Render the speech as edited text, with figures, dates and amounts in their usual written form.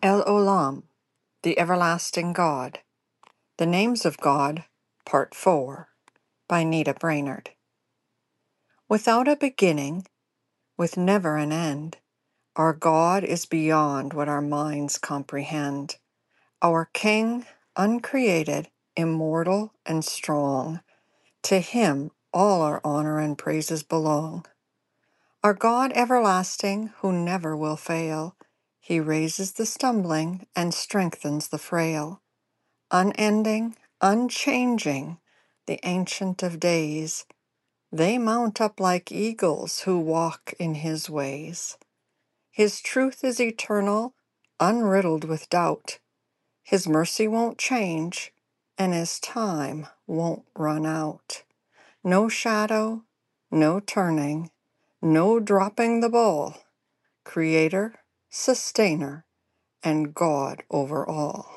El Olam, the Everlasting God. The Names of God, Part 4, by Nita Brainerd. Without a beginning, with never an end, our God is beyond what our minds comprehend. Our King, uncreated, immortal, and strong, to Him all our honor and praises belong. Our God everlasting, who never will fail, He raises the stumbling and strengthens the frail. Unending, unchanging, the Ancient of Days, they mount up like eagles who walk in His ways. His truth is eternal, unriddled with doubt. His mercy won't change, and His time won't run out. No shadow, no turning, no dropping the ball. Creator, sustainer, and God over all.